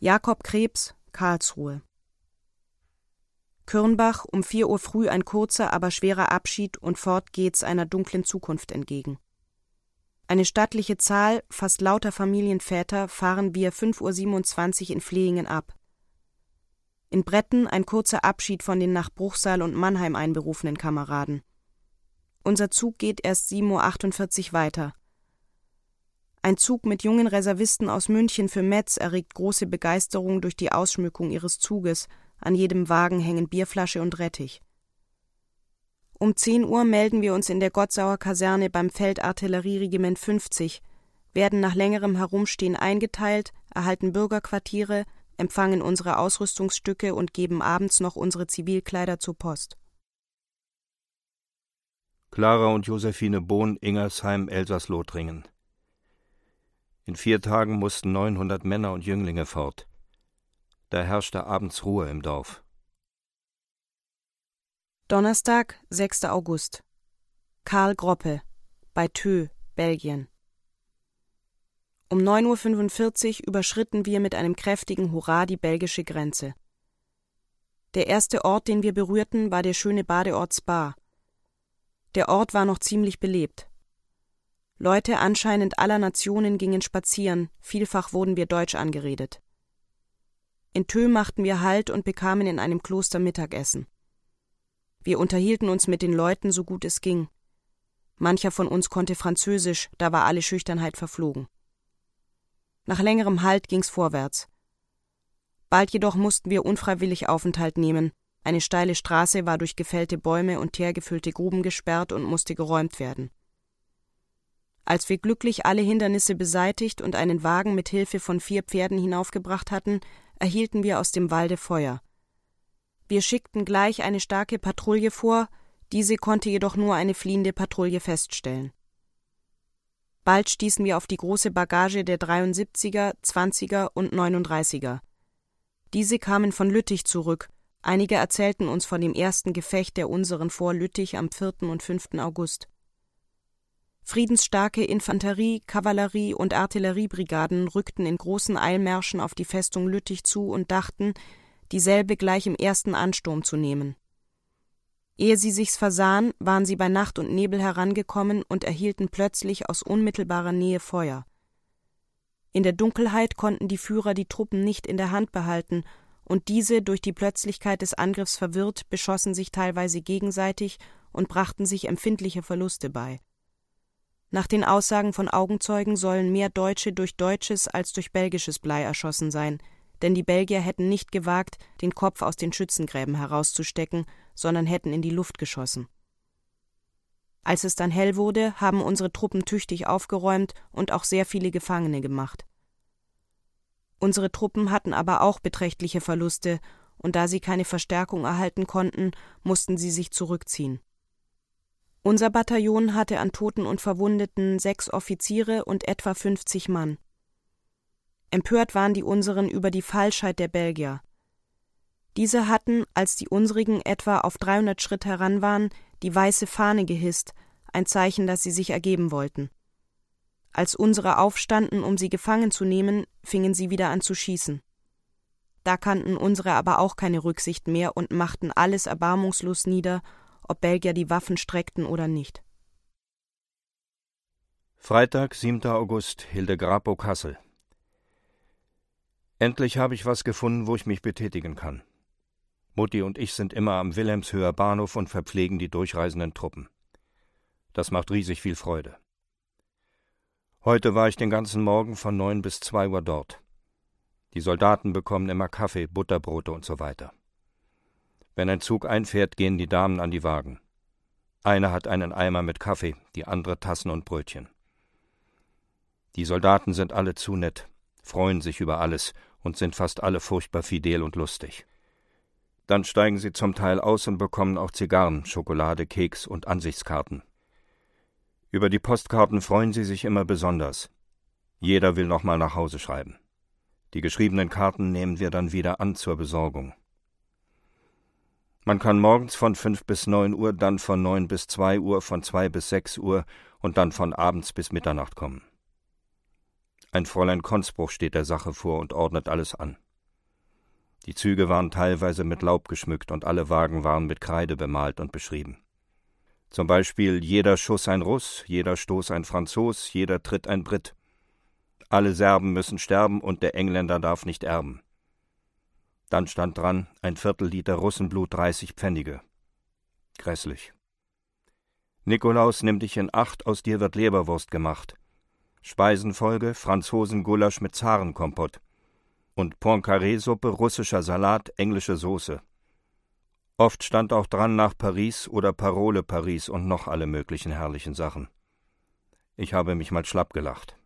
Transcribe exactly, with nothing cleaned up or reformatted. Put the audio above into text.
Jakob Krebs, Karlsruhe. Kürnbach, um vier Uhr früh ein kurzer, aber schwerer Abschied und fort geht's einer dunklen Zukunft entgegen. Eine stattliche Zahl, fast lauter Familienväter, fahren wir fünf Uhr siebenundzwanzig in Flehingen ab. In Bretten ein kurzer Abschied von den nach Bruchsal und Mannheim einberufenen Kameraden. Unser Zug geht erst sieben Uhr achtundvierzig weiter. Ein Zug mit jungen Reservisten aus München für Metz erregt große Begeisterung durch die Ausschmückung ihres Zuges, an jedem Wagen hängen Bierflasche und Rettich. Um zehn Uhr melden wir uns in der Gottsauer Kaserne beim Feldartillerieregiment fünfzig, werden nach längerem Herumstehen eingeteilt, erhalten Bürgerquartiere, empfangen unsere Ausrüstungsstücke und geben abends noch unsere Zivilkleider zur Post. Clara und Josephine Bohn, Ingersheim, Elsass-Lothringen. In vier Tagen mussten neunhundert Männer und Jünglinge fort. Da herrschte abends Ruhe im Dorf. Donnerstag, sechster August. Karl Groppe, bei Thö, Belgien. Um neun Uhr fünfundvierzig überschritten wir mit einem kräftigen Hurra die belgische Grenze. Der erste Ort, den wir berührten, war der schöne Badeort Spa. Der Ort war noch ziemlich belebt. Leute anscheinend aller Nationen gingen spazieren, vielfach wurden wir deutsch angeredet. In Thö machten wir Halt und bekamen in einem Kloster Mittagessen. Wir unterhielten uns mit den Leuten, so gut es ging. Mancher von uns konnte Französisch, da war alle Schüchternheit verflogen. Nach längerem Halt ging's vorwärts. Bald jedoch mussten wir unfreiwillig Aufenthalt nehmen. Eine steile Straße war durch gefällte Bäume und teergefüllte Gruben gesperrt und musste geräumt werden. Als wir glücklich alle Hindernisse beseitigt und einen Wagen mit Hilfe von vier Pferden hinaufgebracht hatten, erhielten wir aus dem Walde Feuer. Wir schickten gleich eine starke Patrouille vor, diese konnte jedoch nur eine fliehende Patrouille feststellen. Bald stießen wir auf die große Bagage der dreiundsiebziger, zwanziger und neununddreißiger. Diese kamen von Lüttich zurück, einige erzählten uns von dem ersten Gefecht der unseren vor Lüttich am vierten und fünften August. Friedensstarke Infanterie-, Kavallerie- und Artilleriebrigaden rückten in großen Eilmärschen auf die Festung Lüttich zu und dachten, dieselbe gleich im ersten Ansturm zu nehmen. Ehe sie sich's versahen, waren sie bei Nacht und Nebel herangekommen und erhielten plötzlich aus unmittelbarer Nähe Feuer. In der Dunkelheit konnten die Führer die Truppen nicht in der Hand behalten, und diese, durch die Plötzlichkeit des Angriffs verwirrt, beschossen sich teilweise gegenseitig und brachten sich empfindliche Verluste bei. Nach den Aussagen von Augenzeugen sollen mehr Deutsche durch deutsches als durch belgisches Blei erschossen sein, denn die Belgier hätten nicht gewagt, den Kopf aus den Schützengräben herauszustecken, sondern hätten in die Luft geschossen. Als es dann hell wurde, haben unsere Truppen tüchtig aufgeräumt und auch sehr viele Gefangene gemacht. Unsere Truppen hatten aber auch beträchtliche Verluste, und da sie keine Verstärkung erhalten konnten, mussten sie sich zurückziehen. Unser Bataillon hatte an Toten und Verwundeten sechs Offiziere und etwa fünfzig Mann. Empört waren die unseren über die Falschheit der Belgier. Diese hatten, als die unsrigen etwa auf dreihundert Schritt heran waren, die weiße Fahne gehisst, ein Zeichen, dass sie sich ergeben wollten. Als unsere aufstanden, um sie gefangen zu nehmen, fingen sie wieder an zu schießen. Da kannten unsere aber auch keine Rücksicht mehr und machten alles erbarmungslos nieder, ob Belgier die Waffen streckten oder nicht. Freitag, siebter August, Hildegrapow, Kassel. Endlich habe ich was gefunden, wo ich mich betätigen kann. Mutti und ich sind immer am Wilhelmshöher Bahnhof und verpflegen die durchreisenden Truppen. Das macht riesig viel Freude. Heute war ich den ganzen Morgen von neun bis zwei Uhr dort. Die Soldaten bekommen immer Kaffee, Butterbrote und so weiter. Wenn ein Zug einfährt, gehen die Damen an die Wagen. Eine hat einen Eimer mit Kaffee, die andere Tassen und Brötchen. Die Soldaten sind alle zu nett, freuen sich über alles und sind fast alle furchtbar fidel und lustig. Dann steigen sie zum Teil aus und bekommen auch Zigarren, Schokolade, Keks und Ansichtskarten. Über die Postkarten freuen sie sich immer besonders. Jeder will noch mal nach Hause schreiben. Die geschriebenen Karten nehmen wir dann wieder an zur Besorgung. Man kann morgens von fünf bis neun Uhr, dann von neun bis zwei Uhr, von zwei bis sechs Uhr und dann von abends bis Mitternacht kommen. Ein Fräulein Konsbruch steht der Sache vor und ordnet alles an. Die Züge waren teilweise mit Laub geschmückt und alle Wagen waren mit Kreide bemalt und beschrieben. Zum Beispiel jeder Schuss ein Russ, jeder Stoß ein Franzos, jeder Tritt ein Brit. Alle Serben müssen sterben und der Engländer darf nicht erben. Dann stand dran, ein Viertel Liter Russenblut dreißig Pfennige. Grässlich. Nikolaus, nimm dich in Acht, aus dir wird Leberwurst gemacht. Speisenfolge, Franzosengulasch mit Zarenkompott. Und Poincaré-Suppe, russischer Salat, englische Soße. Oft stand auch dran nach Paris oder Parole Paris und noch alle möglichen herrlichen Sachen. Ich habe mich mal schlapp gelacht.